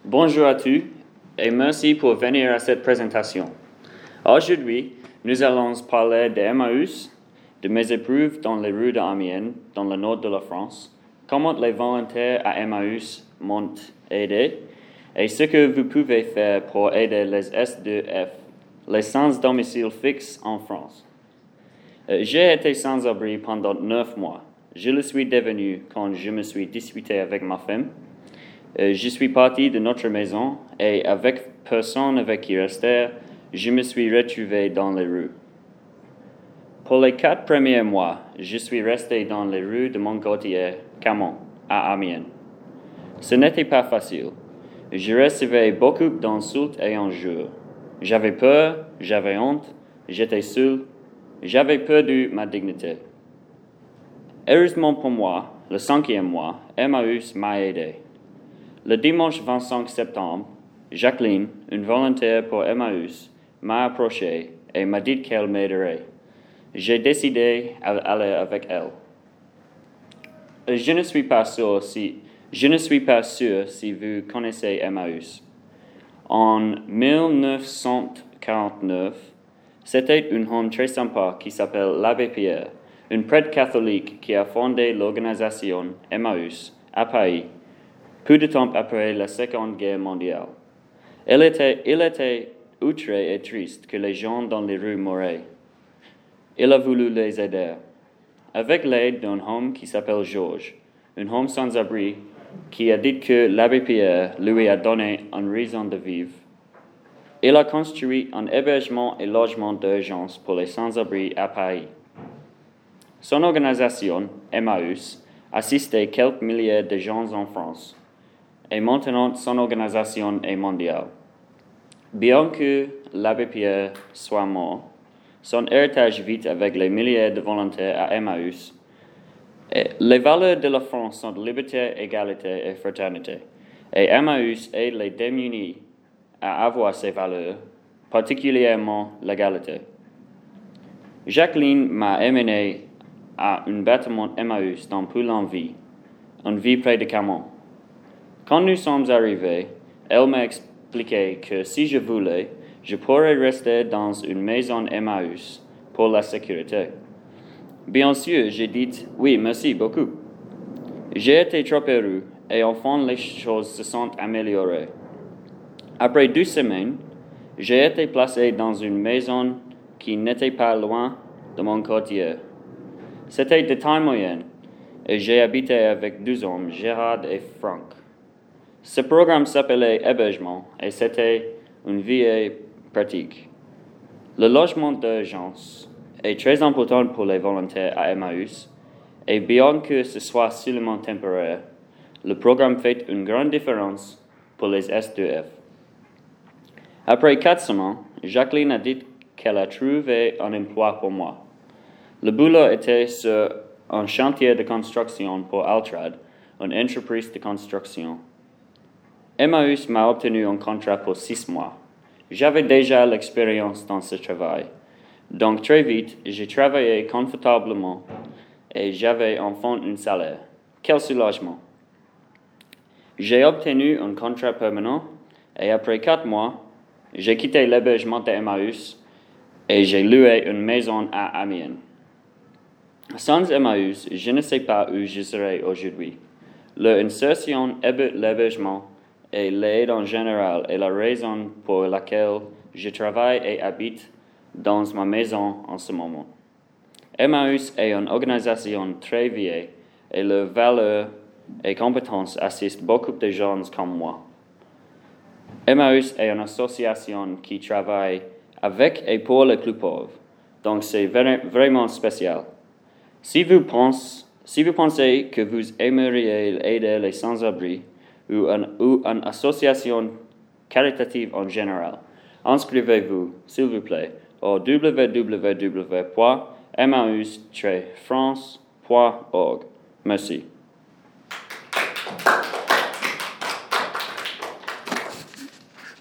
Bonjour à tous et merci pour venir à cette présentation. Aujourd'hui, nous allons parler de Emmaüs, de mes épreuves dans les rues d'Amiens, dans le nord de la France, comment les volontaires à Emmaüs m'ont aidé et ce que vous pouvez faire pour aider les S2F, les sans domicile fixe en France. J'ai été sans-abri pendant 9 mois. Je le suis devenu quand je me suis disputé avec ma femme. Je suis parti de notre maison et avec personne avec qui rester, je me suis retrouvé dans les rues. Pour les 4 premiers mois, je suis resté dans les rues de mon quartier, Camon, à Amiens. Ce n'était pas facile. Je recevais beaucoup d'insultes et injures. J'avais peur, j'avais honte, j'étais seul, j'avais perdu ma dignité. Heureusement pour moi, le 5e mois, Emmaüs m'a aidé. Le dimanche 25 septembre, Jacqueline, une volontaire pour Emmaüs, m'a approché et m'a dit qu'elle m'aiderait. J'ai décidé d'aller avec elle. Je ne suis pas sûr si vous connaissez Emmaüs. En 1949, c'était un homme très sympa qui s'appelle l'Abbé Pierre, un prêtre catholique qui a fondé l'organisation Emmaüs à Paris, peu de temps après la Seconde Guerre mondiale. Il était outré et triste que les gens dans les rues mouraient. Il a voulu les aider. Avec l'aide d'un homme qui s'appelle Georges, un homme sans abri, qui a dit que l'abbé Pierre lui a donné une raison de vivre, il a construit un hébergement et logement d'urgence pour les sans-abri à Paris. Son organisation, Emmaüs, assistait quelques milliers de gens en France, et maintenant son organisation est mondiale. Bien que l'abbé Pierre soit mort, son héritage vit avec les milliers de volontaires à Emmaüs. Les valeurs de la France sont liberté, égalité et fraternité, et Emmaüs aide les démunis à avoir ces valeurs, particulièrement l'égalité. Jacqueline m'a emmené à un bâtiment Emmaüs dans Poulenville, une ville près de Camon. Quand nous sommes arrivés, elle m'a expliqué que si je voulais, je pourrais rester dans une maison Emmaüs pour la sécurité. Bien sûr, j'ai dit oui, merci beaucoup. J'ai été trop heureux et enfin les choses se sont améliorées. Après 2 semaines, j'ai été placé dans une maison qui n'était pas loin de mon quartier. C'était de taille moyenne et j'ai habité avec 2 hommes, Gérard et Franck. Ce programme s'appelait hébergement et c'était une vie pratique. Le logement d'urgence est très important pour les volontaires à Emmaüs et bien que ce soit seulement temporaire, le programme fait une grande différence pour les S2F. Après 4 semaines, Jacqueline a dit qu'elle a trouvé un emploi pour moi. Le boulot était sur un chantier de construction pour Altrad, une entreprise de construction. Emmaüs m'a obtenu un contrat pour 6 mois. J'avais déjà l'expérience dans ce travail. Donc très vite, j'ai travaillé confortablement et j'avais enfin un salaire. Quel soulagement! J'ai obtenu un contrat permanent et après 4 mois, j'ai quitté l'hébergement d'Emmaüs et j'ai loué une maison à Amiens. Sans Emmaüs, je ne sais pas où je serais aujourd'hui. Leur insertion, l'hébergement et l'aide en général est la raison pour laquelle je travaille et habite dans ma maison en ce moment. Emmaüs est une organisation très vieille et leurs valeurs et compétences assistent beaucoup de gens comme moi. Emmaüs est une association qui travaille avec et pour les plus pauvres, donc c'est vraiment spécial. Si vous pensez que vous aimeriez aider les sans-abri ou une association caritative en général, inscrivez-vous, s'il vous plaît, au www.emmaus-france.org. Merci.